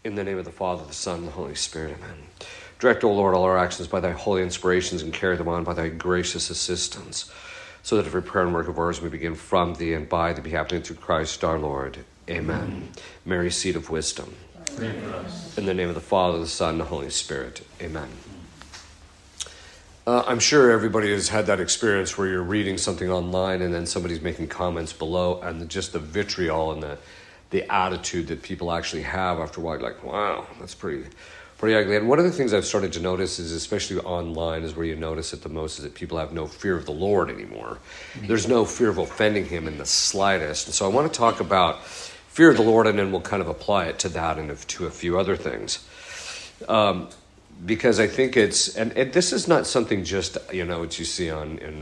In the name of the Father, the Son, and the Holy Spirit, amen. Direct, O Lord, all our actions by thy holy inspirations, and carry them on by thy gracious assistance, so that every prayer and work of ours may begin from thee and by thee, be happening through Christ our Lord. Amen. Mary, seat of wisdom. Pray for us. In the name of the Father, the Son, and the Holy Spirit. Amen. I'm sure everybody has had that experience where you're reading something online and then somebody's making comments below, and just the vitriol and the attitude that people actually have after a while, like, wow, that's pretty ugly. And one of the things I've started to notice is, especially online, is where you notice it the most, is that people have no fear of the Lord anymore. There's no fear of offending him in the slightest. And so I want to talk about fear of the Lord, and then we'll kind of apply it to that and to a few other things. Because I think it's, and this is not something just, what you see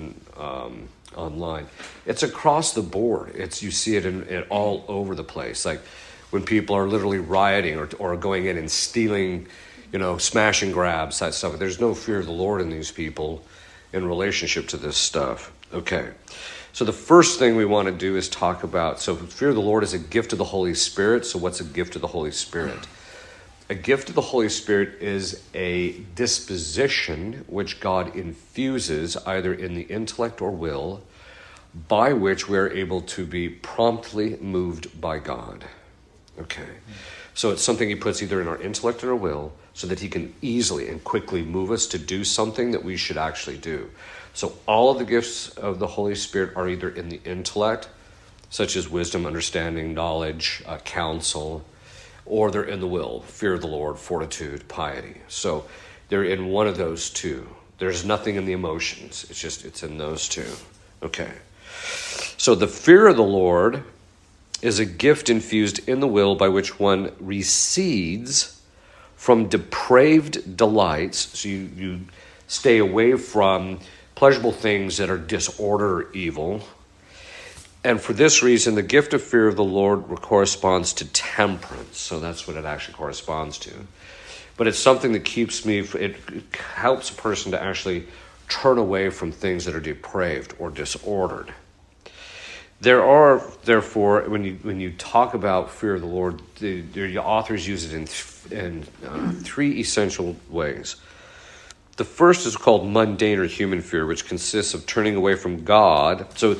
online. It's across the board. You see it in all over the place. Like when people are literally rioting or going in and stealing, smash and grabs, that stuff. There's no fear of the Lord in these people in relationship to this stuff. Okay. So the first thing we want to do is talk about, so fear of the Lord is a gift of the Holy Spirit. So what's a gift of the Holy Spirit? A gift of the Holy Spirit is a disposition which God infuses either in the intellect or will, by which we are able to be promptly moved by God. Okay. So it's something he puts either in our intellect or our will so that he can easily and quickly move us to do something that we should actually do. So all of the gifts of the Holy Spirit are either in the intellect, such as wisdom, understanding, knowledge, counsel, or they're in the will, fear of the Lord, fortitude, piety. So they're in one of those two. There's nothing in the emotions. It's in those two. Okay. So the fear of the Lord is a gift infused in the will by which one recedes from depraved delights. So you stay away from pleasurable things that are disorder or evil. And for this reason, the gift of fear of the Lord corresponds to temperance. So that's what it actually corresponds to. But it's something that it helps a person to actually turn away from things that are depraved or disordered. There are, therefore, when you talk about fear of the Lord, the authors use it in three essential ways. The first is called mundane or human fear, which consists of turning away from God. So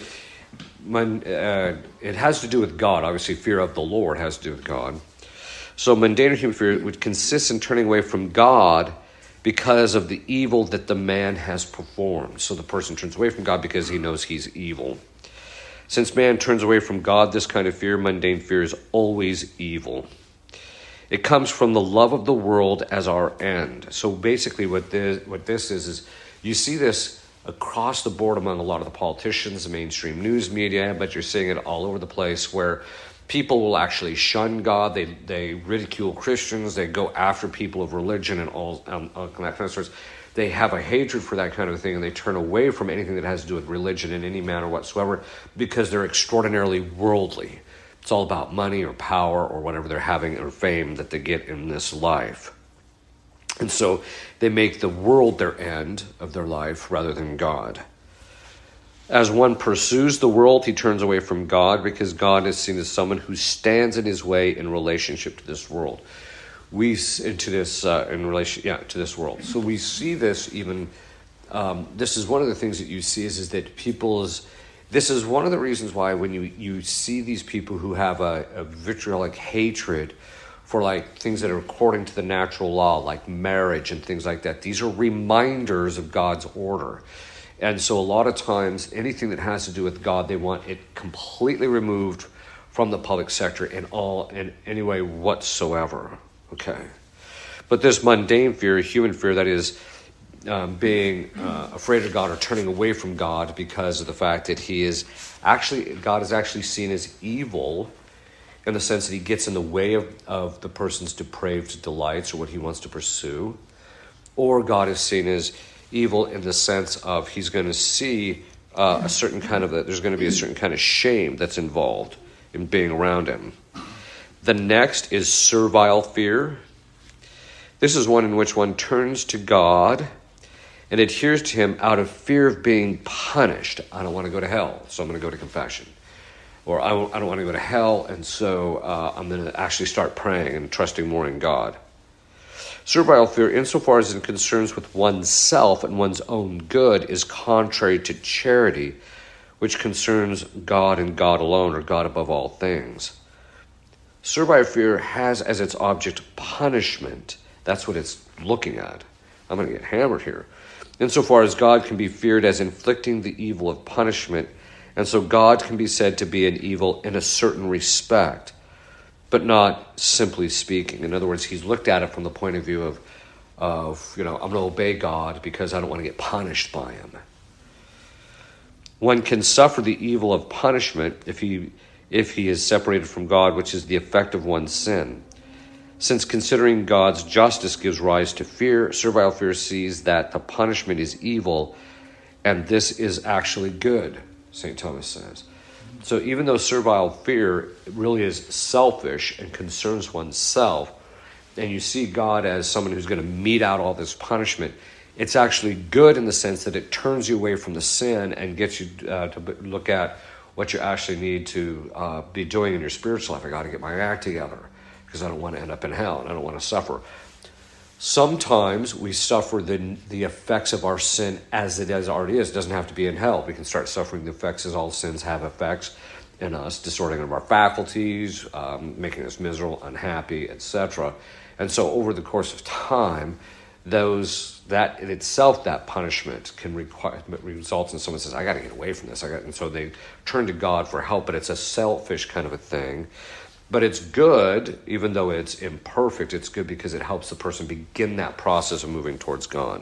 it has to do with God. Obviously, fear of the Lord has to do with God. So mundane or human fear, which consists in turning away from God because of the evil that the man has performed. So the person turns away from God because he knows he's evil. Since man turns away from God, this kind of fear, mundane fear, is always evil. It comes from the love of the world as our end. So basically what this is you see this across the board among a lot of the politicians, the mainstream news media, but you're seeing it all over the place where people will actually shun God. They ridicule Christians. They go after people of religion and all that kind of stuff. They have a hatred for that kind of thing, and they turn away from anything that has to do with religion in any manner whatsoever because they're extraordinarily worldly. It's all about money or power or whatever they're having or fame that they get in this life. And so they make the world their end of their life rather than God. As one pursues the world, he turns away from God because God is seen as someone who stands in his way in relationship to this world. To this world. So we see this even. This is one of the things that you see is that this is one of the reasons why when you see these people who have a vitriolic hatred for like things that are according to the natural law, like marriage and things like that. These are reminders of God's order. And so a lot of times, anything that has to do with God, they want it completely removed from the public sector in any way whatsoever. Okay. But this mundane fear, human fear, that is being afraid of God or turning away from God because of the fact that God is actually seen as evil in the sense that he gets in the way of the person's depraved delights or what he wants to pursue. Or God is seen as evil in the sense of he's going to see there's going to be a certain kind of shame that's involved in being around him. The next is servile fear. This is one in which one turns to God and adheres to him out of fear of being punished. I don't want to go to hell, so I'm going to go to confession. or I don't want to go to hell, and so I'm going to actually start praying and trusting more in God. Servile fear, insofar as it concerns with oneself and one's own good, is contrary to charity, which concerns God and God alone, or God above all things. Servile fear has as its object punishment. That's what it's looking at. I'm going to get hammered here. Insofar as God can be feared as inflicting the evil of punishment, and so God can be said to be an evil in a certain respect, but not simply speaking. In other words, he's looked at it from the point of view of I'm going to obey God because I don't want to get punished by him. One can suffer the evil of punishment if he is separated from God, which is the effect of one's sin. Since considering God's justice gives rise to fear, servile fear sees that the punishment is evil, and this is actually good, St. Thomas says. So even though servile fear really is selfish and concerns oneself, and you see God as someone who's going to mete out all this punishment, it's actually good in the sense that it turns you away from the sin and gets you to look at what you actually need to be doing in your spiritual life. I got to get my act together because I don't want to end up in hell and I don't want to suffer. Sometimes we suffer the effects of our sin as it already is. It doesn't have to be in hell. We can start suffering the effects as all sins have effects in us, disordering of our faculties, making us miserable, unhappy, etc. And so over the course of time, that in itself, that punishment can result in someone says, I got to get away from this. And so they turn to God for help, but it's a selfish kind of a thing. But it's good, even though it's imperfect, it's good because it helps the person begin that process of moving towards God.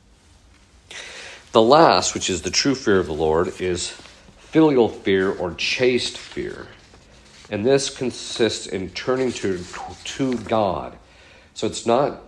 The last, which is the true fear of the Lord, is filial fear or chaste fear. And this consists in turning to God. So it's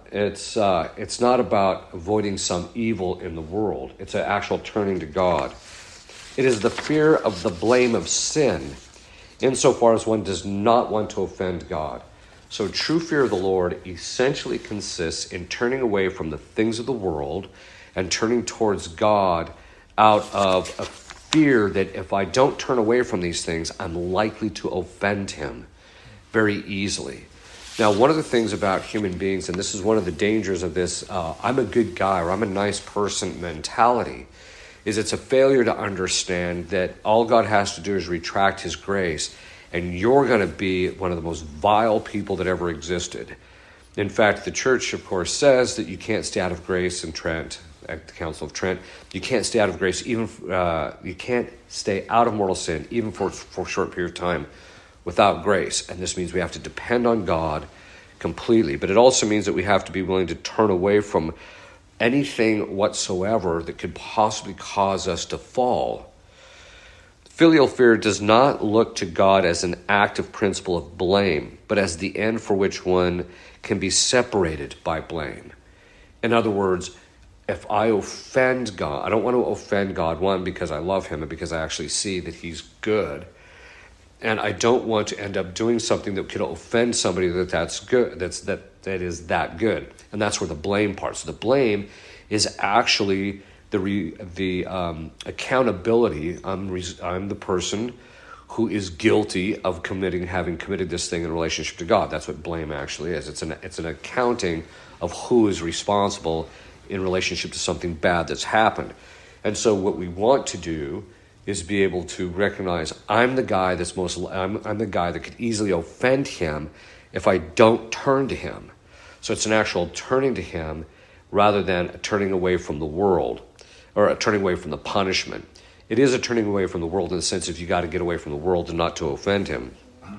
not about avoiding some evil in the world. It's an actual turning to God. It is the fear of the blame of sin, insofar as one does not want to offend God. So true fear of the Lord essentially consists in turning away from the things of the world and turning towards God out of a fear that if I don't turn away from these things, I'm likely to offend him very easily. Now, one of the things about human beings, and this is one of the dangers of this, I'm a good guy or I'm a nice person mentality, is it's a failure to understand that all God has to do is retract his grace, and you're going to be one of the most vile people that ever existed. In fact, the church, of course, says that you can't stay out of grace in Trent, at the Council of Trent. You can't stay out of grace, you can't stay out of mortal sin, even for a short period of time, without grace. And this means we have to depend on God completely. But it also means that we have to be willing to turn away from anything whatsoever that could possibly cause us to fall. Filial fear does not look to God as an active principle of blame, but as the end for which one can be separated by blame. In other words, if I offend God, I don't want to offend God, one, because I love him and because I actually see that he's good. And I don't want to end up doing something that could offend somebody that's good, that is that good. And that's where the blame part. So the blame is actually the accountability. I'm the person who is guilty of having committed this thing in relationship to God. That's what blame actually is. It's an accounting of who is responsible in relationship to something bad that's happened. And so what we want to do is be able to recognize I'm the guy I'm the guy that could easily offend him if I don't turn to him. So it's an actual turning to him rather than a turning away from the world or a turning away from the punishment. It is a turning away from the world in the sense of you got to get away from the world and not to offend him.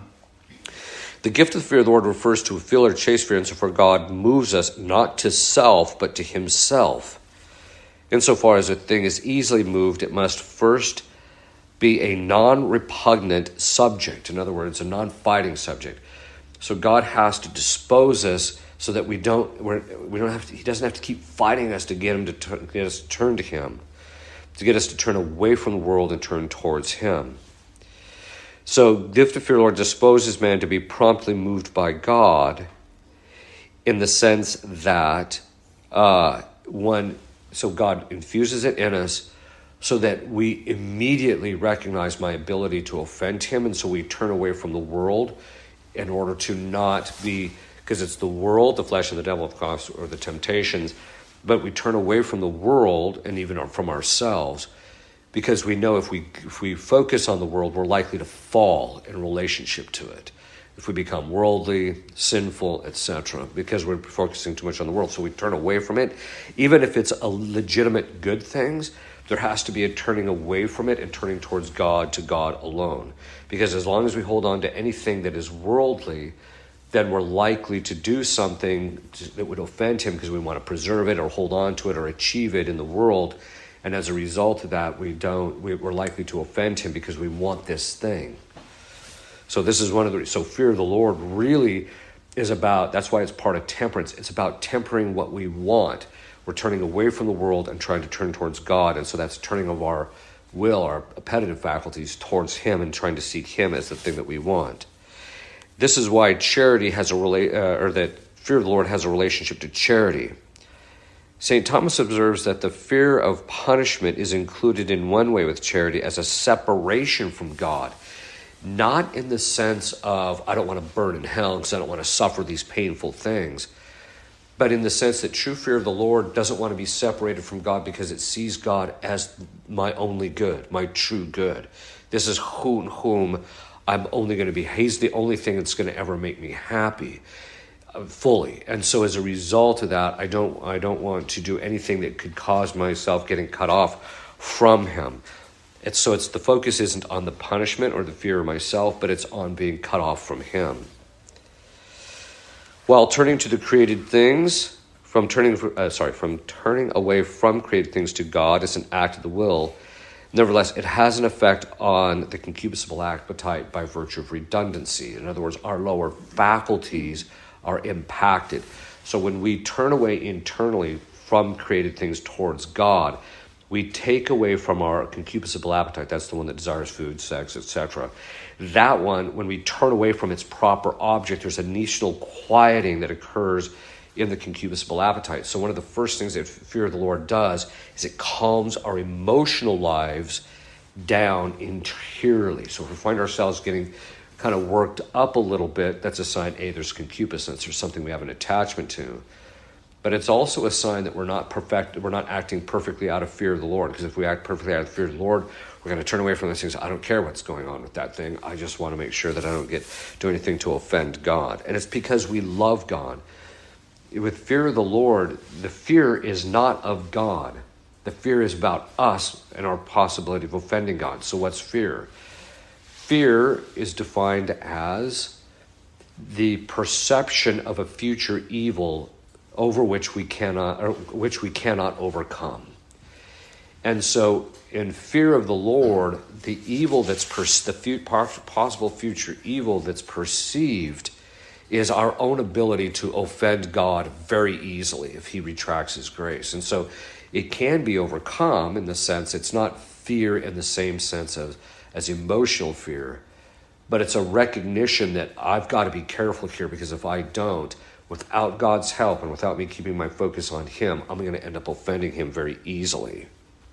The gift of the fear of the Lord refers to a filial or chaste fear insofar God moves us not to self but to himself. Insofar as a thing is easily moved, it must first be a non-repugnant subject. In other words, a non-fighting subject. So God has to dispose us so that we don't have to. He doesn't have to keep fighting us to get us to turn to him, to get us to turn away from the world and turn towards him. So, gift of fear, Lord, disposes man to be promptly moved by God, in the sense that so God infuses it in us, so that we immediately recognize my ability to offend him, and so we turn away from the world in order to not be, because it's the world, the flesh, and the devil, of course, or the temptations, but we turn away from the world and even from ourselves, because we know if we focus on the world, we're likely to fall in relationship to it. If we become worldly, sinful, etc., because we're focusing too much on the world. So we turn away from it. Even if it's a legitimate good things, there has to be a turning away from it and turning towards God, to God alone. Because as long as we hold on to anything that is worldly, then we're likely to do something that would offend him because we want to preserve it or hold on to it or achieve it in the world. And as a result of that, we're likely to offend him because we want this thing. So this is so fear of the Lord really is about, that's why it's part of temperance. It's about tempering what we want. We're turning away from the world and trying to turn towards God. And so that's turning of our will, our appetitive faculties towards him and trying to seek him as the thing that we want. This is why charity has that fear of the Lord has a relationship to charity. St. Thomas observes that the fear of punishment is included in one way with charity as a separation from God. Not in the sense of, I don't want to burn in hell because I don't want to suffer these painful things, but in the sense that true fear of the Lord doesn't want to be separated from God because it sees God as my only good, my true good. This is whom I'm only going to be. He's the only thing that's going to ever make me happy fully. And so as a result of that, I don't want to do anything that could cause myself getting cut off from him. The focus isn't on the punishment or the fear of myself, but it's on being cut off from him. While turning to the created things, from turning away from created things to God is an act of the will, nevertheless, it has an effect on the concupiscible appetite by virtue of redundancy. In other words, our lower faculties are impacted. So when we turn away internally from created things towards God, we take away from our concupiscible appetite. That's the one that desires food, sex, etc. That one, when we turn away from its proper object, there's an initial quieting that occurs in the concupiscible appetite. So one of the first things that fear of the Lord does is it calms our emotional lives down interiorly. So if we find ourselves getting kind of worked up a little bit, that's a sign, there's concupiscence, there's something we have an attachment to. But it's also a sign that we're not acting perfectly out of fear of the Lord. Because if we act perfectly out of fear of the Lord, we're going to turn away from those things. I don't care what's going on with that thing. I just want to make sure that I don't do anything to offend God. And it's because we love God. With fear of the Lord, the fear is not of God. The fear is about us and our possibility of offending God. So what's fear? Fear is defined as the perception of a future evil over which we cannot overcome. And so in fear of the Lord, the evil possible future evil that's perceived is our own ability to offend God very easily if he retracts his grace. And so it can be overcome in the sense it's not fear in the same sense as emotional fear, but it's a recognition that I've got to be careful here, because if I don't, without God's help and without me keeping my focus on him, I'm going to end up offending him very easily.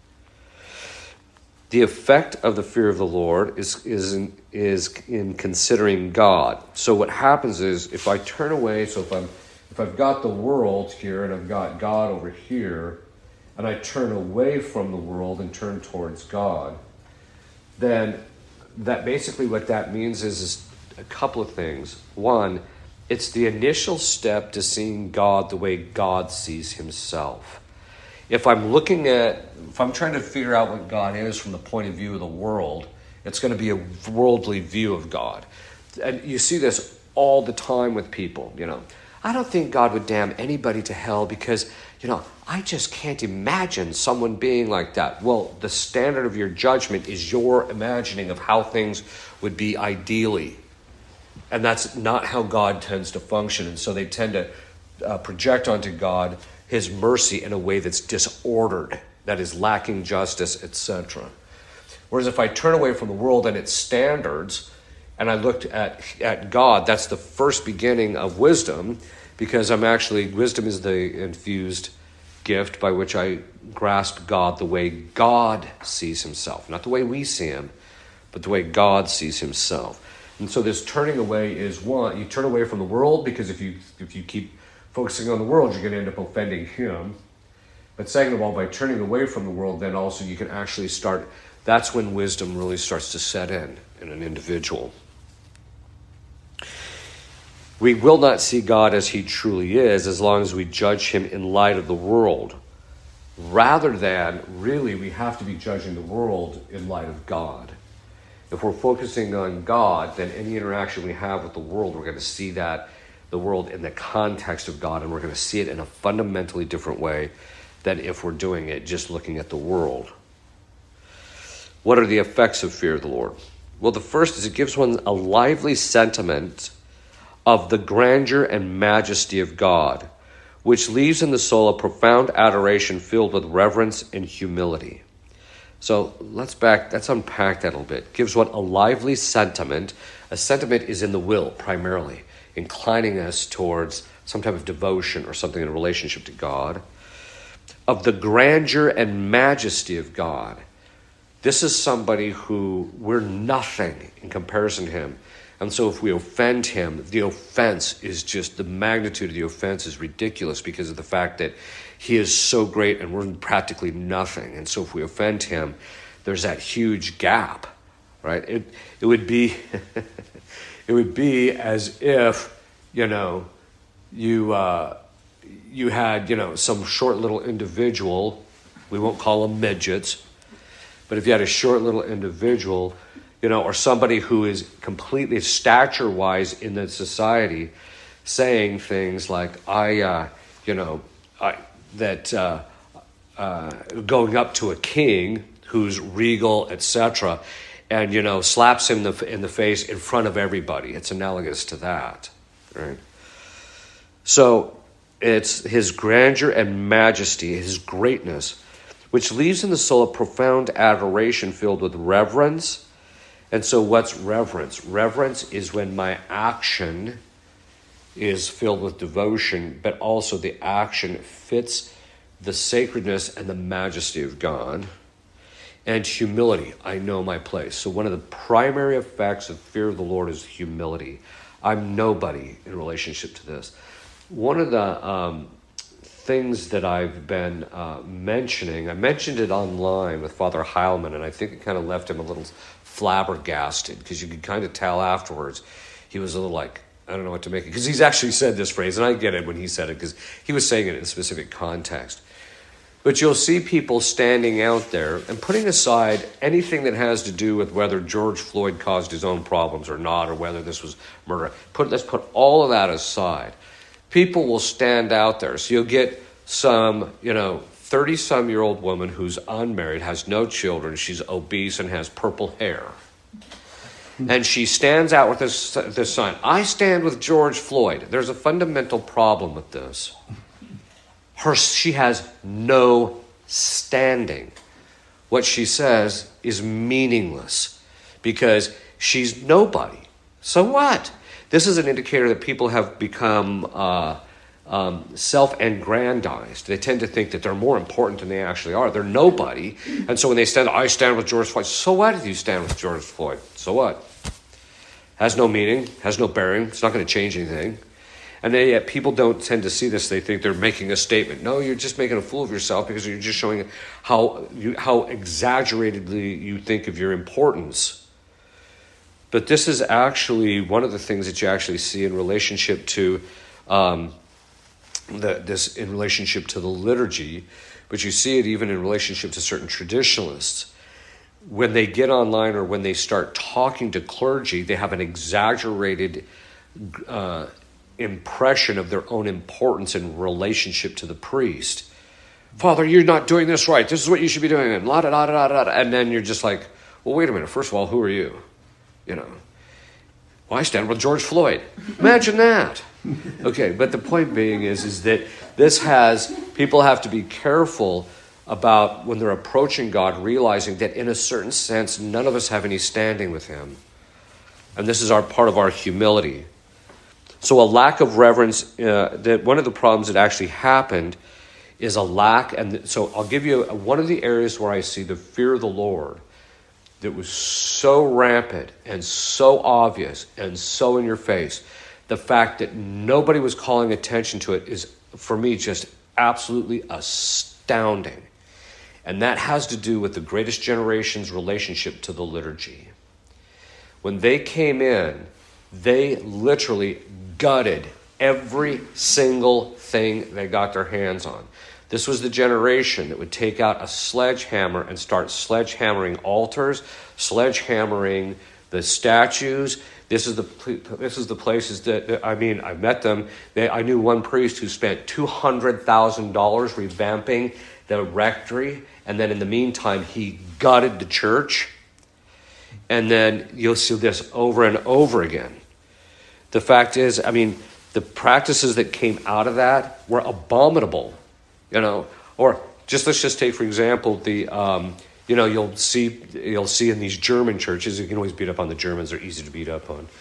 The effect of the fear of the Lord is in considering God. So what happens is, if I turn away, so if I've got the world here and I've got God over here, and I turn away from the world and turn towards God, then that basically what that means is a couple of things. One, it's the initial step to seeing God the way God sees himself. If I'm trying to figure out what God is from the point of view of the world, it's going to be a worldly view of God. And you see this all the time with people, I don't think God would damn anybody to hell because, I just can't imagine someone being like that. Well, the standard of your judgment is your imagining of how things would be ideally. And that's not how God tends to function. And so they tend to project onto God his mercy in a way that's disordered, that is lacking justice, etc. Whereas if I turn away from the world and its standards, and I looked at God, that's the first beginning of wisdom, because wisdom is the infused gift by which I grasp God the way God sees himself. Not the way we see him, but the way God sees himself. And so this turning away is one. You turn away from the world because if you keep focusing on the world, you're going to end up offending him. But second of all, by turning away from the world, then also you can actually start, that's when wisdom really starts to set in an individual. We will not see God as he truly is as long as we judge him in light of the world. Rather than, really, we have to be judging the world in light of God. If we're focusing on God, then any interaction we have with the world, we're going to see that, the world in the context of God, and we're going to see it in a fundamentally different way than if we're doing it just looking at the world. What are the effects of fear of the Lord? Well, the first is it gives one a lively sentiment of the grandeur and majesty of God, which leaves in the soul a profound adoration filled with reverence and humility. So let's unpack that a little bit. It gives one a lively sentiment. A sentiment is in the will, primarily, inclining us towards some type of devotion or something in relationship to God. Of the grandeur and majesty of God. This is somebody who we're nothing in comparison to him. And so if we offend him, the offense is just, the magnitude of the offense is ridiculous because of the fact that he is so great and we're practically nothing. And so if we offend him, there's that huge gap, right? It would be it would be as if, you had, some short little individual, we won't call them midgets, but if you had a short little individual, or somebody who is completely stature-wise in the society, saying things like, going up to a king who's regal, etc., and, slaps him in the face in front of everybody. It's analogous to that, right? So it's his grandeur and majesty, his greatness, which leaves in the soul a profound adoration filled with reverence. And so what's reverence? Reverence is when my action is filled with devotion, but also the action fits the sacredness and the majesty of God. And humility, I know my place. So one of the primary effects of fear of the Lord is humility. I'm nobody in relationship to this. One of the things that I've been mentioning, I mentioned it online with Father Heilman, and I think it kind of left him a little flabbergasted because you could kind of tell afterwards he was a little like, I don't know what to make it, because he's actually said this phrase, and I get it when he said it because he was saying it in a specific context. But you'll see people standing out there and putting aside anything that has to do with whether George Floyd caused his own problems or not, or whether this was murder. Let's put all of that aside. People will stand out there. So you'll get some, 30-some-year-old woman who's unmarried, has no children, she's obese and has purple hair. And she stands out with this sign, I stand with George Floyd. There's a fundamental problem with this. She has no standing. What she says is meaningless because she's nobody. So what? This is an indicator that people have become self-aggrandized. They tend to think that they're more important than they actually are. They're nobody. And so when they I stand with George Floyd. So what if you stand with George Floyd? So what? Has no meaning, has no bearing. It's not going to change anything. And yet people don't tend to see this. They think they're making a statement. No, you're just making a fool of yourself because you're just showing how exaggeratedly you think of your importance. But this is actually one of the things that you actually see in relationship to in relationship to the liturgy, but you see it even in relationship to certain traditionalists. When they get online or when they start talking to clergy, they have an exaggerated impression of their own importance in relationship to the priest. Father, you're not doing this right. This is what you should be doing. And and then you're just like, well, wait a minute. First of all, who are you? Well, I stand with George Floyd. Imagine that. Okay, but the point being is that people have to be careful about when they're approaching God, realizing that in a certain sense, none of us have any standing with him. And this is part of our humility. So a lack of reverence, that one of the problems that actually happened is a lack. And so I'll give you one of the areas where I see the fear of the Lord that was so rampant and so obvious and so in your face. The fact that nobody was calling attention to it is, for me, just absolutely astounding. And that has to do with the greatest generation's relationship to the liturgy. When they came in, they literally gutted every single thing they got their hands on. This was the generation that would take out a sledgehammer and start sledgehammering altars, sledgehammering the statues. This is the places that I mean, I met them. I knew one priest who spent $200,000 revamping the rectory, and then in the meantime, he gutted the church. And then you'll see this over and over again. The fact is, I mean, the practices that came out of that were abominable, Or let's just take, for example, the you'll see in these German churches. You can always beat up on the Germans; they're easy to beat up on.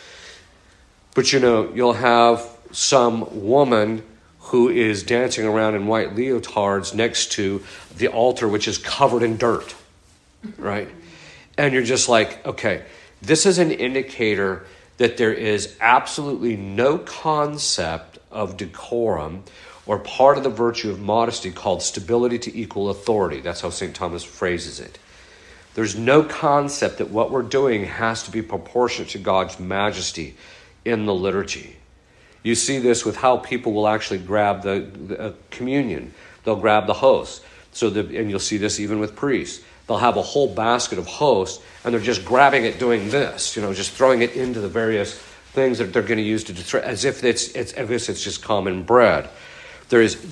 But you'll have some woman who is dancing around in white leotards next to the altar, which is covered in dirt, right? And you're just like, okay, this is an indicator that there is absolutely no concept of decorum or part of the virtue of modesty called stability to equal authority. That's how St. Thomas phrases it. There's no concept that what we're doing has to be proportionate to God's majesty in the liturgy. You see this with how people will actually grab the communion. They'll grab the host. And you'll see this even with priests. They'll have a whole basket of hosts, and they're just grabbing it doing this, just throwing it into the various things that they're going to use to destroy, as if it's just common bread. There is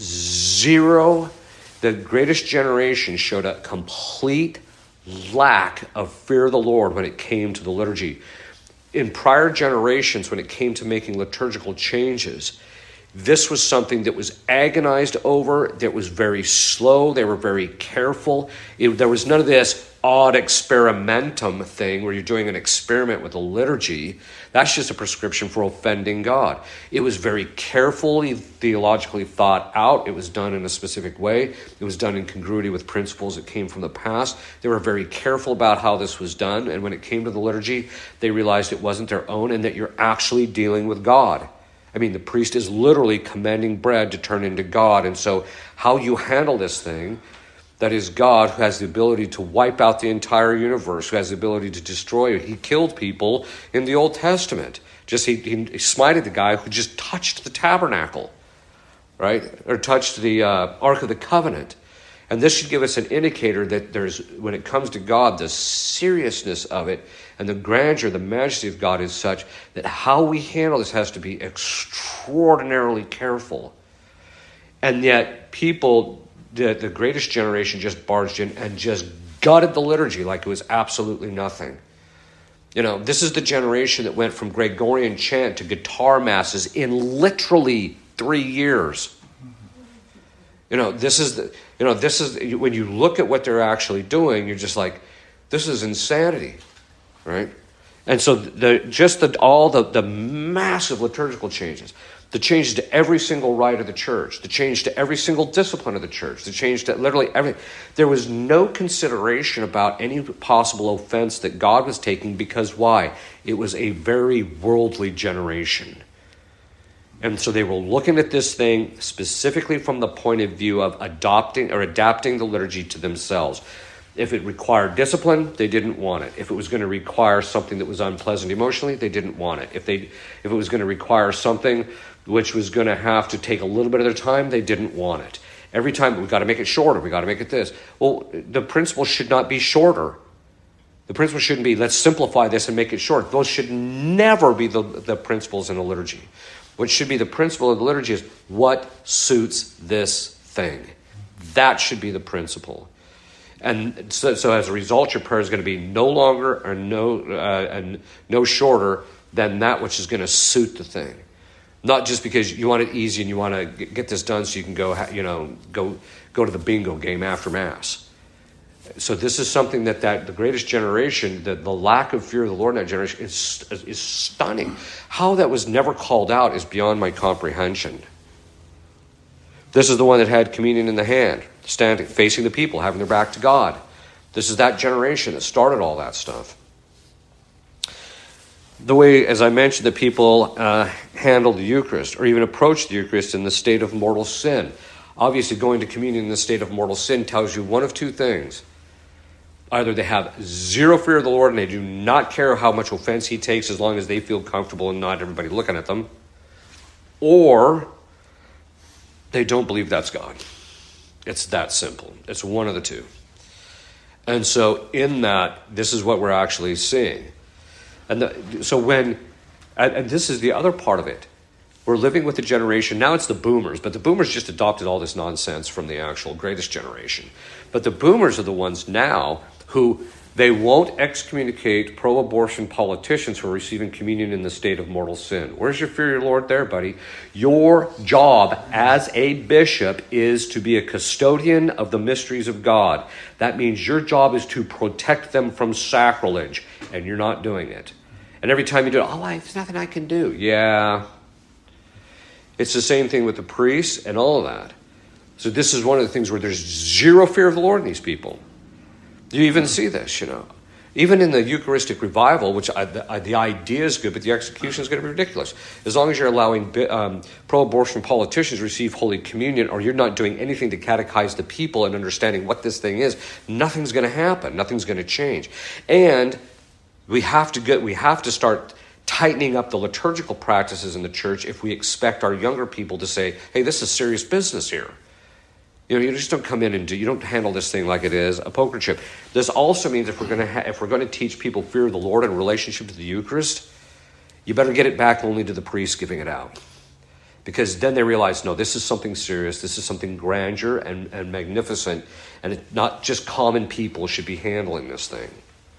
zero. The greatest generation showed a complete lack of fear of the Lord when it came to the liturgy. In prior generations, when it came to making liturgical changes, this was something that was agonized over, that was very slow, they were very careful. There was none of this odd experimentum thing where you're doing an experiment with the liturgy. That's just a prescription for offending God. It was very carefully, theologically thought out. It was done in a specific way. It was done in congruity with principles that came from the past. They were very careful about how this was done. And when it came to the liturgy, they realized it wasn't their own and that you're actually dealing with God. I mean, the priest is literally commanding bread to turn into God. And so how you handle this thing, that is God, who has the ability to wipe out the entire universe, who has the ability to destroy it. He killed people in the Old Testament. He smited the guy who just touched the tabernacle, right? Or touched the Ark of the Covenant. And this should give us an indicator that when it comes to God, the seriousness of it and the grandeur, the majesty of God is such that how we handle this has to be extraordinarily careful. And yet people, the greatest generation, just barged in and just gutted the liturgy like it was absolutely nothing. This is the generation that went from Gregorian chant to guitar masses in literally 3 years. This is when you look at what they're actually doing, you're just like, this is insanity, right? And so all the massive liturgical changes, the changes to every single rite of the church, the change to every single discipline of the church, the change to literally everything. There was no consideration about any possible offense that God was taking, because why? It was a very worldly generation. And so they were looking at this thing specifically from the point of view of adapting the liturgy to themselves. If it required discipline, they didn't want it. If it was going to require something that was unpleasant emotionally, they didn't want it. If it was going to require something which was going to have to take a little bit of their time, they didn't want it. Every time, we've got to make it shorter, we've got to make it this. Well, the principle should not be shorter. The principle shouldn't be, let's simplify this and make it short. Those should never be the principles in the liturgy. What should be the principle of the liturgy is what suits this thing. That should be the principle. And so as a result, your prayer is going to be no longer or no shorter than that which is going to suit the thing. Not just because you want it easy and you want to get this done so you can go to the bingo game after Mass. So this is something that the greatest generation, the lack of fear of the Lord in that generation is stunning. How that was never called out is beyond my comprehension. This is the one that had communion in the hand, standing, facing the people, having their back to God. This is that generation that started all that stuff. The way, as I mentioned, that people handled the Eucharist or even approached the Eucharist in the state of mortal sin. Obviously, going to communion in the state of mortal sin tells you one of two things. Either they have zero fear of the Lord and they do not care how much offense he takes as long as they feel comfortable and not everybody looking at them, or they don't believe that's God. It's that simple. It's one of the two. And so in that, this is what we're actually seeing. And this is the other part of it. We're living with a generation, now it's the boomers, but the boomers just adopted all this nonsense from the actual greatest generation. But the boomers are the ones now who they won't excommunicate pro-abortion politicians who are receiving communion in the state of mortal sin. Where's your fear of your Lord there, buddy? Your job as a bishop is to be a custodian of the mysteries of God. That means your job is to protect them from sacrilege, and you're not doing it. And every time you do it, there's nothing I can do. Yeah. It's the same thing with the priests and all of that. So this is one of the things where there's zero fear of the Lord in these people. You even see this, Even in the Eucharistic revival, which the idea is good, but the execution is going to be ridiculous. As long as you're allowing pro-abortion politicians receive Holy Communion, or you're not doing anything to catechize the people and understanding what this thing is, nothing's going to happen. Nothing's going to change. And we have to start tightening up the liturgical practices in the church if we expect our younger people to say, hey, this is serious business here. You just don't come in and you don't handle this thing like it is a poker chip. This also means if we're going to teach people fear of the Lord in relationship to the Eucharist, you better get it back only to the priest giving it out. Because then they realize, no, this is something serious, this is something grandeur and magnificent, and it's not just common people should be handling this thing.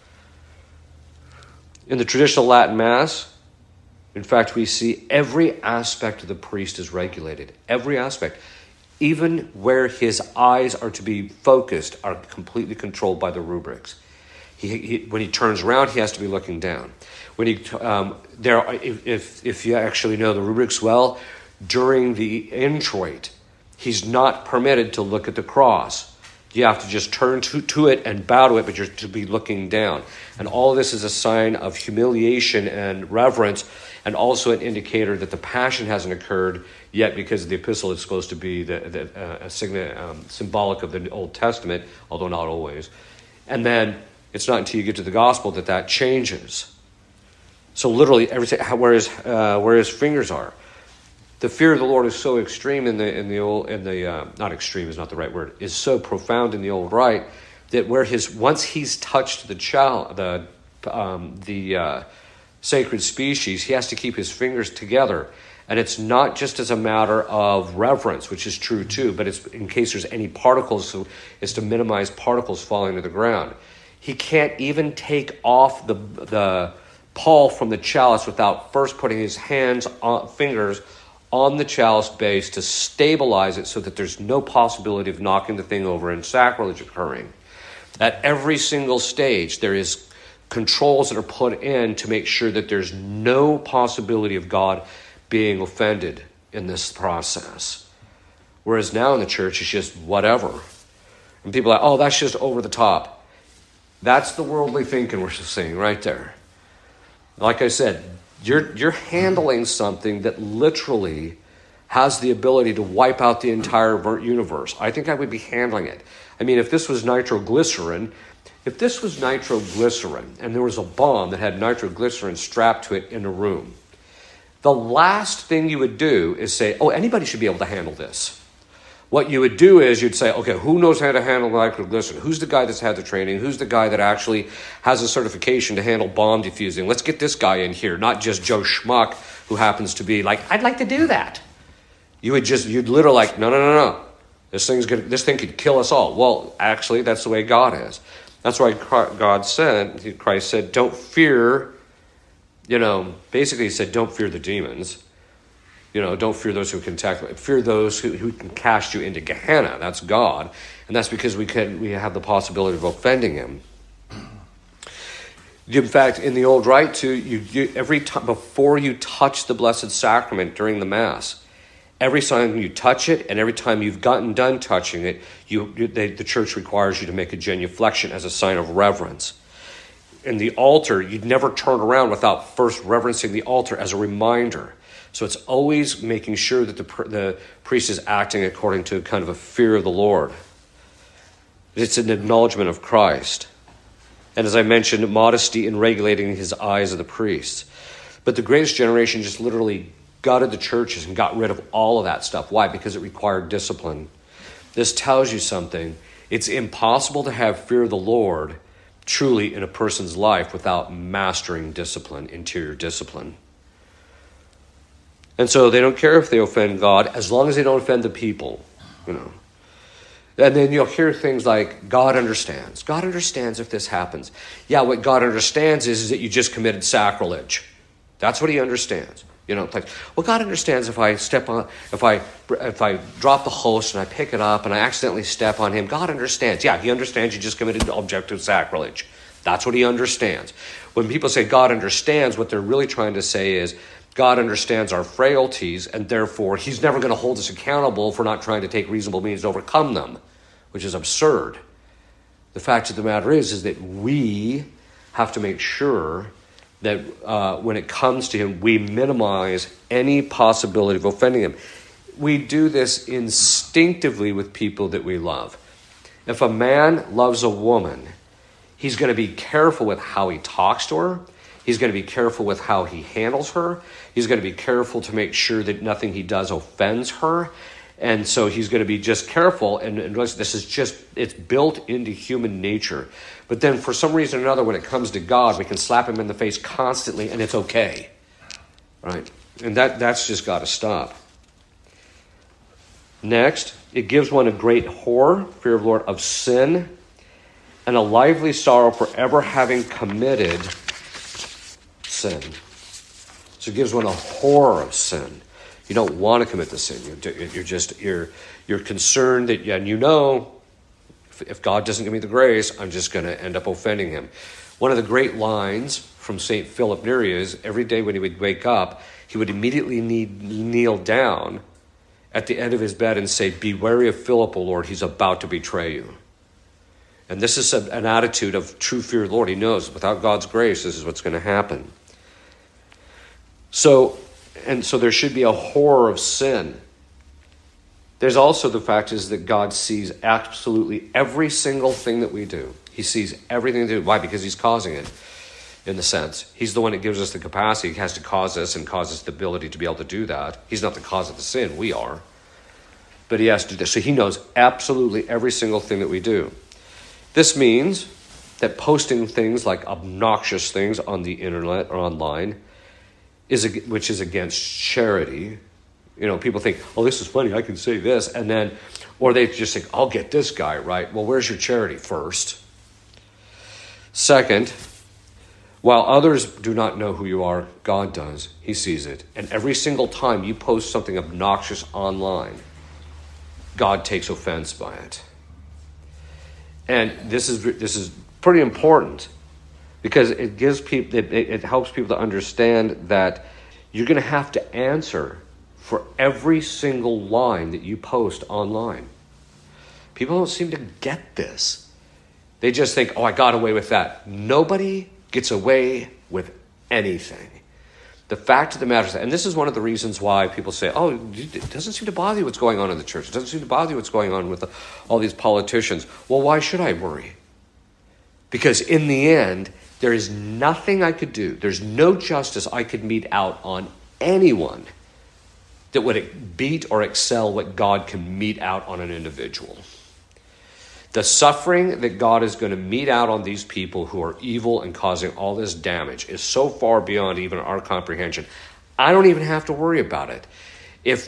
In the traditional Latin Mass, in fact, we see every aspect of the priest is regulated. Every aspect. Even where his eyes are to be focused are completely controlled by the rubrics. When he turns around, he has to be looking down. When if you actually know the rubrics well, during the introit, he's not permitted to look at the cross. You have to just turn to it and bow to it, but you're to be looking down. And all of this is a sign of humiliation and reverence, and also an indicator that the passion hasn't occurred yet, because the epistle is supposed to be symbolic of the Old Testament, although not always. And then it's not until you get to the gospel that changes. So literally, where his fingers are. The fear of the Lord is so extreme not extreme is not the right word, is so profound in the old rite that once he's touched the sacred species, he has to keep his fingers together. And it's not just as a matter of reverence, which is true too, but it's in case there's any particles, so it's to minimize particles falling to the ground. He can't even take off the pall from the chalice without first putting his fingers on the chalice base to stabilize it so that there's no possibility of knocking the thing over and sacrilege occurring. At every single stage, there is controls that are put in to make sure that there's no possibility of God being offended in this process. Whereas now in the church, it's just whatever. And people are like, that's just over the top. That's the worldly thinking we're seeing right there. Like I said, you're handling something that literally has the ability to wipe out the entire universe. I think I would be handling it. I mean, if this was nitroglycerin, and there was a bomb that had nitroglycerin strapped to it in a room, the last thing you would do is say, anybody should be able to handle this. What you would do is you'd say, okay, who knows how to handle nitroglycerin? Who's the guy that's had the training? Who's the guy that actually has a certification to handle bomb defusing? Let's get this guy in here, not just Joe Schmuck who happens to be like, I'd like to do that. You'd literally like, no. This thing could kill us all. Well, actually, that's the way God is. That's why Christ said, don't fear, basically he said, don't fear the demons. Don't fear those who can tackle it. Fear those who can cast you into Gehenna. That's God. And that's because we have the possibility of offending him. In fact, in the old rite too, every time before you touch the Blessed Sacrament during the Mass, Every time you touch it, and every time you've gotten done touching it, the church requires you to make a genuflection as a sign of reverence. In the altar, you'd never turn around without first reverencing the altar as a reminder. So it's always making sure that the priest is acting according to kind of a fear of the Lord. It's an acknowledgement of Christ. And as I mentioned, modesty in regulating his eyes of the priests. But the greatest generation just literally gutted the churches and got rid of all of that stuff. Why? Because it required discipline. This tells you something. It's impossible to have fear of the Lord truly in a person's life without mastering discipline, interior discipline. And so they don't care if they offend God as long as they don't offend the people, And then you'll hear things like, God understands. God understands if this happens. Yeah, what God understands is that you just committed sacrilege. That's what he understands. Like, well, God understands if I drop the host and I pick it up and I accidentally step on him. God understands. Yeah, he understands you just committed objective sacrilege. That's what he understands. When people say God understands, what they're really trying to say is God understands our frailties, and therefore he's never going to hold us accountable for not trying to take reasonable means to overcome them, which is absurd. The fact of the matter is that we have to make sure that when it comes to him, we minimize any possibility of offending him. We do this instinctively with people that we love. If a man loves a woman, he's going to be careful with how he talks to her. He's going to be careful with how he handles her. He's going to be careful to make sure that nothing he does offends her. And so he's going to be just careful, and this is just, it's built into human nature. But then for some reason or another, when it comes to God, we can slap him in the face constantly, and it's okay, right? And that's just got to stop. Next, it gives one a great horror, fear of the Lord, of sin, and a lively sorrow for ever having committed sin. So it gives one a horror of sin. You don't want to commit the sin. You're concerned that, and if God doesn't give me the grace, I'm just going to end up offending him. One of the great lines from St. Philip Neri is, every day when he would wake up, he would immediately kneel down at the end of his bed and say, "Be wary of Philip, O Lord, he's about to betray you." And this is an attitude of true fear of the Lord. He knows without God's grace, this is what's going to happen. So there should be a horror of sin. There's also the fact is that God sees absolutely every single thing that we do. He sees everything we do. Why? Because he's causing it, in the sense. He's the one that gives us the capacity. He has to cause us and cause us the ability to be able to do that. He's not the cause of the sin. We are. But he has to do this. So he knows absolutely every single thing that we do. This means that posting things like obnoxious things on the internet or online, which is against charity. People think, oh, this is funny, I can say this. Or they just think, I'll get this guy, right? Well, where's your charity first? Second, while others do not know who you are, God does. He sees it. And every single time you post something obnoxious online, God takes offense by it. And this is pretty important, because it gives people, it helps people to understand that you're going to have to answer for every single line that you post online. People don't seem to get this. They just think, oh, I got away with that. Nobody gets away with anything. The fact of the matter is, and this is one of the reasons why people say, oh, it doesn't seem to bother you what's going on in the church. It doesn't seem to bother you what's going on with all these politicians. Well, why should I worry? Because in the end, there is nothing I could do. There's no justice I could mete out on anyone that would beat or excel what God can mete out on an individual. The suffering that God is going to mete out on these people who are evil and causing all this damage is so far beyond even our comprehension. I don't even have to worry about it. If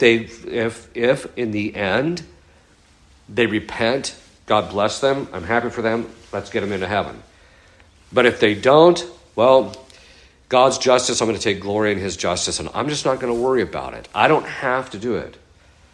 in the end they repent, God bless them. I'm happy for them. Let's get them into heaven. But if they don't, well, God's justice, I'm going to take glory in his justice, and I'm just not going to worry about it. I don't have to do it.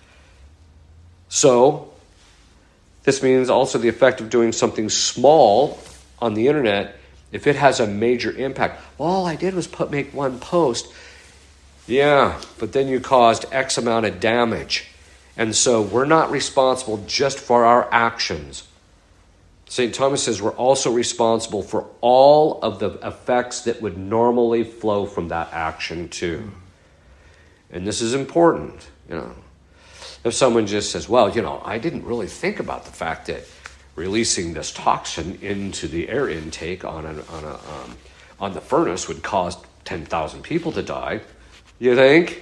So this means also the effect of doing something small on the internet, if it has a major impact. Well, all I did was make one post. Yeah, but then you caused X amount of damage. And so we're not responsible just for our actions. St. Thomas says we're also responsible for all of the effects that would normally flow from that action too. And this is important, If someone just says, well, I didn't really think about the fact that releasing this toxin into the air intake on the furnace would cause 10,000 people to die. You think?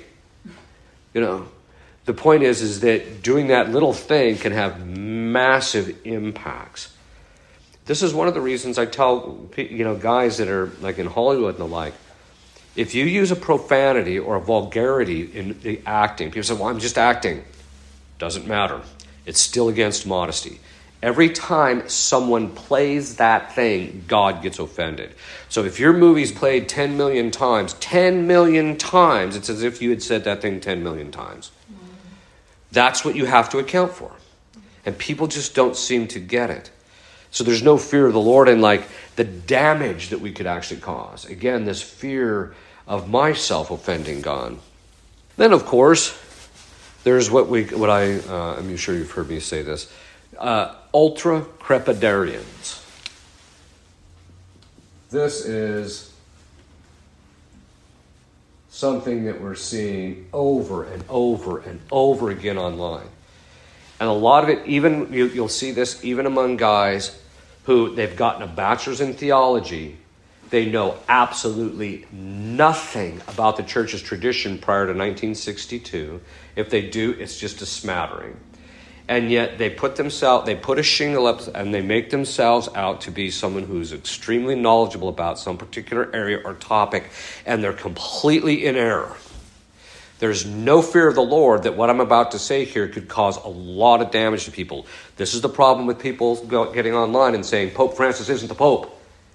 The point is that doing that little thing can have massive impacts. This is one of the reasons I tell guys that are like in Hollywood and the like, if you use a profanity or a vulgarity in the acting, people say, well, I'm just acting. Doesn't matter. It's still against modesty. Every time someone plays that thing, God gets offended. So if your movie's played 10 million times, it's as if you had said that thing 10 million times. That's what you have to account for. And people just don't seem to get it. So there's no fear of the Lord and like the damage that we could actually cause. Again, this fear of myself offending God. Then, of course, there's I'm sure you've heard me say this, ultra-crepidarians. This is something that we're seeing over and over and over again online. And a lot of it, even you'll see this even among guys who they've gotten a bachelor's in theology. They know absolutely nothing about the church's tradition prior to 1962. If they do, it's just a smattering. And yet they put a shingle up and they make themselves out to be someone who's extremely knowledgeable about some particular area or topic, and they're completely in error. There's no fear of the Lord that what I'm about to say here could cause a lot of damage to people. This is the problem with people getting online and saying Pope Francis isn't the Pope.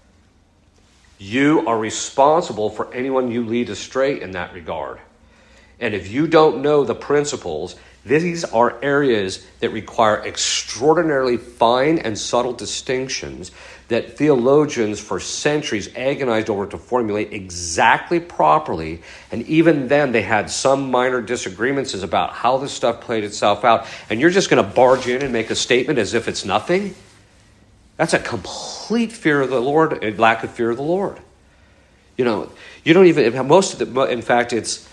You are responsible for anyone you lead astray in that regard. And if you don't know the principles, these are areas that require extraordinarily fine and subtle distinctions that theologians for centuries agonized over to formulate exactly properly. And even then they had some minor disagreements about how this stuff played itself out. And you're just going to barge in and make a statement as if it's nothing? That's a complete fear of the Lord, a lack of fear of the Lord. You don't even, most of the, in fact, it's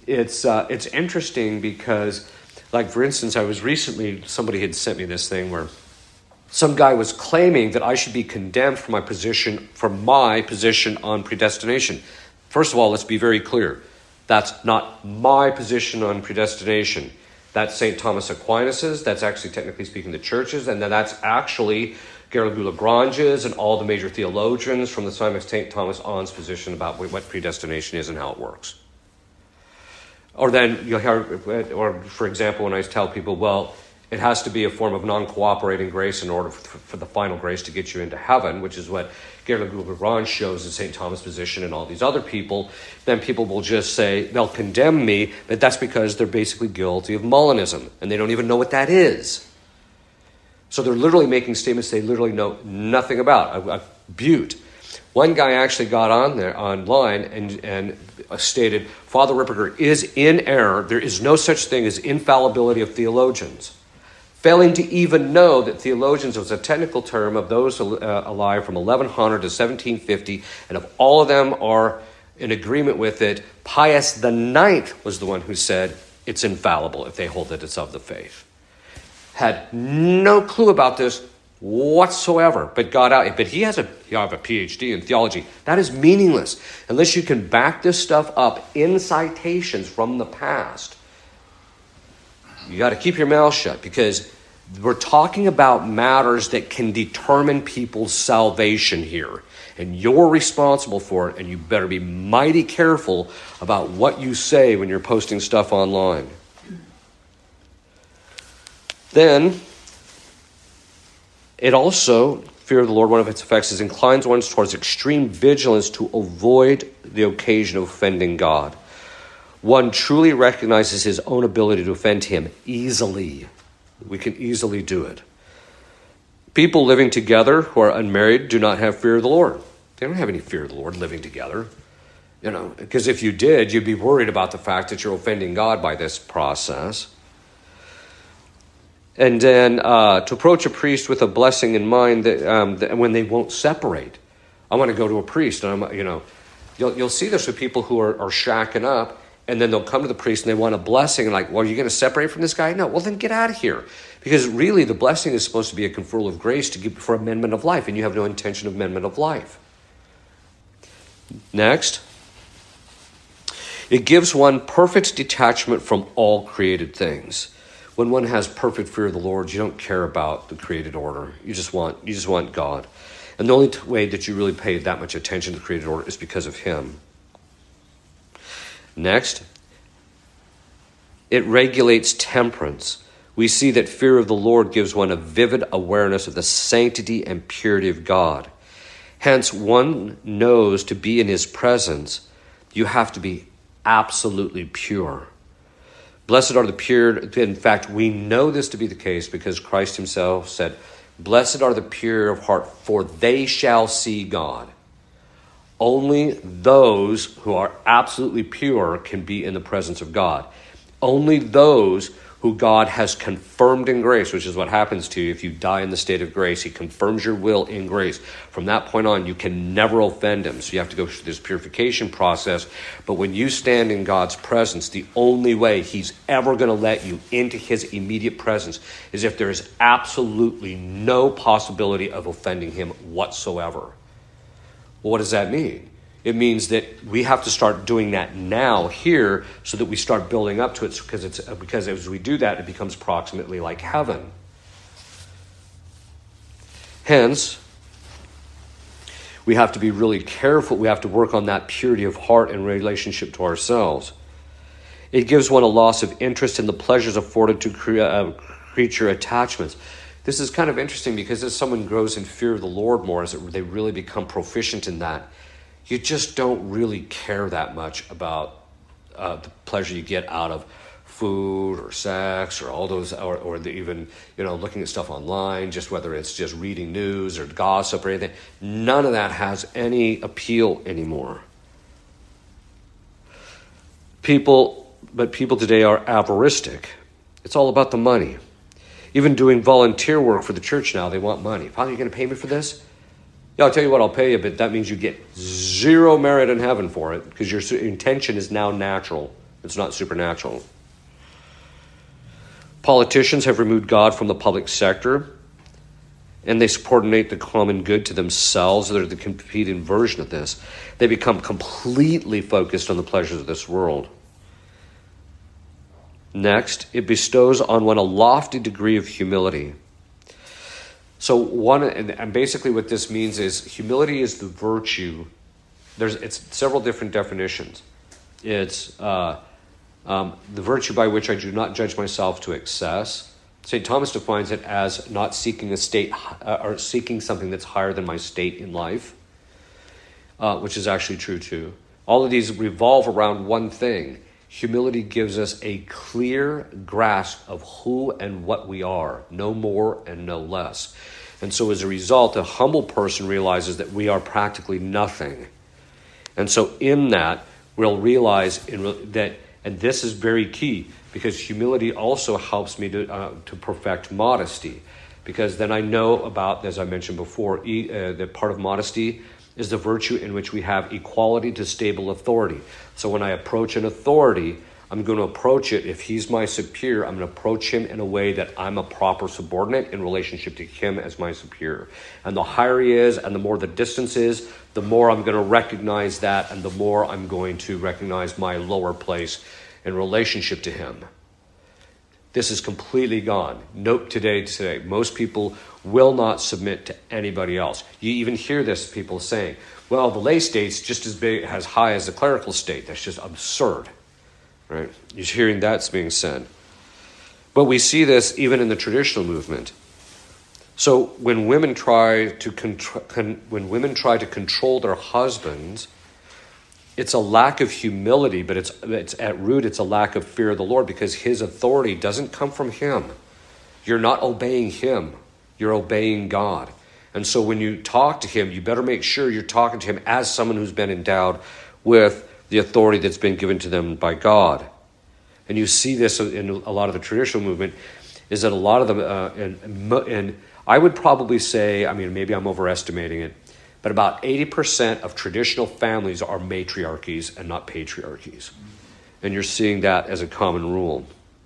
interesting because, like, for instance, somebody had sent me this thing where some guy was claiming that I should be condemned for my position on predestination. First of all, let's be very clear. That's not my position on predestination. That's St. Thomas Aquinas's. That's actually, technically speaking, the church's. And then that's actually Garrigou-Lagrange's and all the major theologians from the time of St. Thomas on's position about what predestination is and how it works. Or then you'll hear, or for example, when I tell people, well, it has to be a form of non-cooperating grace in order for the final grace to get you into heaven, which is what Garrigou-Lagrange shows in St. Thomas' position and all these other people. Then people will just say, they'll condemn me, but that's because they're basically guilty of Molinism, and they don't even know what that is. So they're literally making statements they literally know nothing about. A Butte. One guy actually got online and stated, Father Ripperger is in error. There is no such thing as infallibility of theologians. Failing to even know that theologians was a technical term of those alive from 1100 to 1750, and if all of them are in agreement with it, Pius IX was the one who said it's infallible if they hold that it's of the faith. Had no clue about this whatsoever, but got out. But he have a PhD in theology. That is meaningless unless you can back this stuff up in citations from the past. You got to keep your mouth shut because we're talking about matters that can determine people's salvation here. And you're responsible for it, and you better be mighty careful about what you say when you're posting stuff online. Then, it also, fear of the Lord, one of its effects is inclines one towards extreme vigilance to avoid the occasion of offending God. One truly recognizes his own ability to offend him easily. We can easily do it. People living together who are unmarried do not have fear of the Lord. They don't have any fear of the Lord living together. Because if you did, you'd be worried about the fact that you're offending God by this process. And then to approach a priest with a blessing in mind that when they won't separate. I want to go to a priest, and you'll see this with people who are shacking up, and then they'll come to the priest and they want a blessing, and like, well, are you going to separate from this guy? No, well, then get out of here. Because really, the blessing is supposed to be a conferral of grace for amendment of life, and you have no intention of amendment of life. Next, it gives one perfect detachment from all created things. When one has perfect fear of the Lord, you don't care about the created order. You just want God. And the only way that you really pay that much attention to the created order is because of him. Next, it regulates temperance. We see that fear of the Lord gives one a vivid awareness of the sanctity and purity of God. Hence, one knows to be in his presence, you have to be absolutely pure. Blessed are the pure. In fact, we know this to be the case because Christ himself said, blessed are the pure of heart, for they shall see God. Only those who are absolutely pure can be in the presence of God. Only those who God has confirmed in grace, which is what happens to you if you die in the state of grace. He confirms your will in grace. From that point on, you can never offend him. So you have to go through this purification process. But when you stand in God's presence, the only way he's ever going to let you into his immediate presence is if there is absolutely no possibility of offending him whatsoever. Well, what does that mean? It means that we have to start doing that now here so that we start building up to it because as we do that, it becomes approximately like heaven. Hence, we have to be really careful. We have to work on that purity of heart and relationship to ourselves. It gives one a loss of interest in the pleasures afforded to creature attachments. This is kind of interesting because as someone grows in fear of the Lord more, as they really become proficient in that, you just don't really care that much about the pleasure you get out of food or sex or all those, or even looking at stuff online, just whether it's just reading news or gossip or anything. None of that has any appeal anymore. People today are avaristic. It's all about the money. Even doing volunteer work for the church now, they want money. Father, you going to pay me for this? Yeah, I'll tell you what, I'll pay you, but that means you get zero merit in heaven for it because your intention is now natural. It's not supernatural. Politicians have removed God from the public sector, and they subordinate the common good to themselves. They're the competing version of this. They become completely focused on the pleasures of this world. Next, it bestows on one a lofty degree of humility. So and basically what this means is humility is the virtue. It's several different definitions. It's the virtue by which I do not judge myself to excess. St. Thomas defines it as not seeking a state or seeking something that's higher than my state in life, which is actually true too. All of these revolve around one thing. Humility gives us a clear grasp of who and what we are, no more and no less. And so as a result, a humble person realizes that we are practically nothing. And so in that, we'll realize that, and this is very key, because humility also helps me to perfect modesty. Because then I know about, as I mentioned before, that part of modesty is the virtue in which we have equality to stable authority. So when I approach an authority, I'm going to approach it. If he's my superior, I'm going to approach him in a way that I'm a proper subordinate in relationship to him as my superior. And the higher he is and the more the distance is, the more I'm going to recognize that and the more I'm going to recognize my lower place in relationship to him. This is completely gone. Note today, most people will not submit to anybody else. You even hear this, people saying, well, the lay state's just as high as the clerical state. That's just absurd, right? You're hearing that's being said. But we see this even in the traditional movement. So when women try to control their husbands, it's a lack of humility, but it's at root, it's a lack of fear of the Lord because his authority doesn't come from him. You're not obeying him. You're obeying God. And so when you talk to him, you better make sure you're talking to him as someone who's been endowed with the authority that's been given to them by God. And you see this in a lot of the traditional movement, is that a lot of them, and I would probably say, I mean, maybe I'm overestimating it, but about 80% of traditional families are matriarchies and not patriarchies. And you're seeing that as a common rule.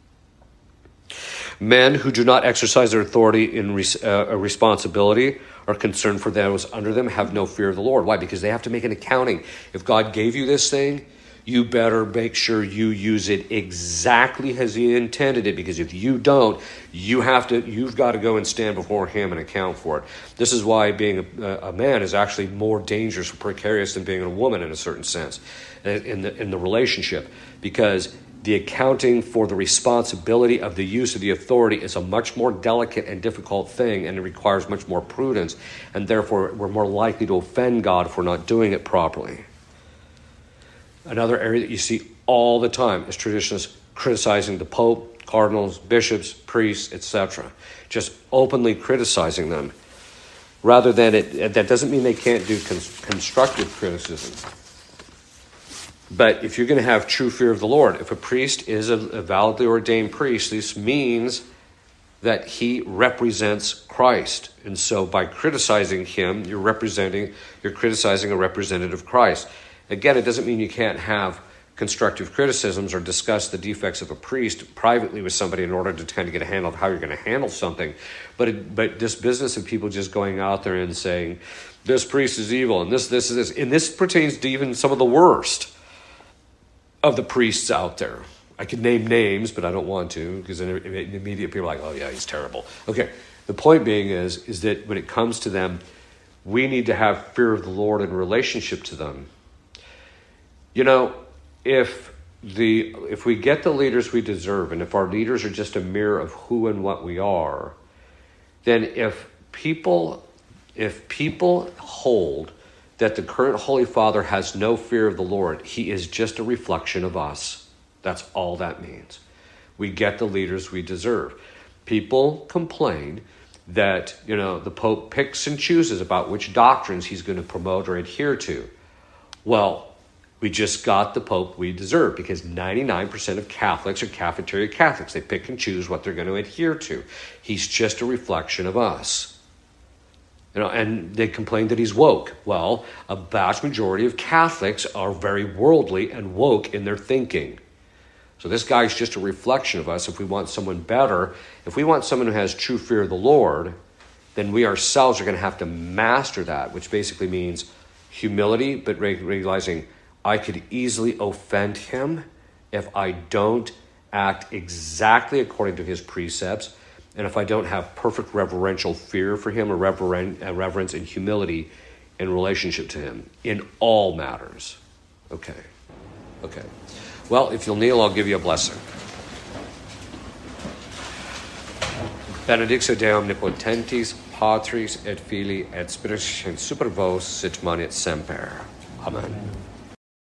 Men who do not exercise their authority in responsibility or concern for those under them have no fear of the Lord. Why? Because they have to make an accounting. If God gave you this thing, you better make sure you use it exactly as he intended it, because if you don't, you've got to go and stand before him and account for it. This is why being a man is actually more dangerous or precarious than being a woman in a certain sense in the relationship, because the accounting for the responsibility of the use of the authority is a much more delicate and difficult thing, and it requires much more prudence, and therefore we're more likely to offend God if we're not doing it properly. Another area that you see all the time is traditionalists criticizing the Pope, cardinals, bishops, priests, etc. Just openly criticizing them. Rather than that doesn't mean they can't do constructive criticism. But if you're going to have true fear of the Lord, if a priest is a validly ordained priest, this means that he represents Christ. And so by criticizing him, you're criticizing a representative of Christ. Again, it doesn't mean you can't have constructive criticisms or discuss the defects of a priest privately with somebody in order to kind of get a handle of how you're going to handle something. But this business of people just going out there and saying, this priest is evil, and this is this. And this pertains to even some of the worst of the priests out there. I could name names, but I don't want to, because then immediately people are like, oh yeah, he's terrible. Okay, the point being is that when it comes to them, we need to have fear of the Lord in relationship to them. You know, if we get the leaders we deserve, and if our leaders are just a mirror of who and what we are, then if people hold that the current Holy Father has no fear of the Lord, he is just a reflection of us. That's all that means. We get the leaders we deserve. People complain that, the Pope picks and chooses about which doctrines he's going to promote or adhere to. Well, we just got the Pope we deserve, because 99% of Catholics are cafeteria Catholics. They pick and choose what they're going to adhere to. He's just a reflection of us. And they complain that he's woke. Well, a vast majority of Catholics are very worldly and woke in their thinking. So this guy's just a reflection of us. If we want someone better, if we want someone who has true fear of the Lord, then we ourselves are going to have to master that, which basically means humility, but realizing I could easily offend him if I don't act exactly according to his precepts, and if I don't have perfect reverential fear for him or reverence and humility in relationship to him in all matters. Okay. Well, if you'll kneel, I'll give you a blessing. Benedictio Deum omnipotentis, Patris et Filii et Spiritus Sancti super vos sit manet semper. Amen.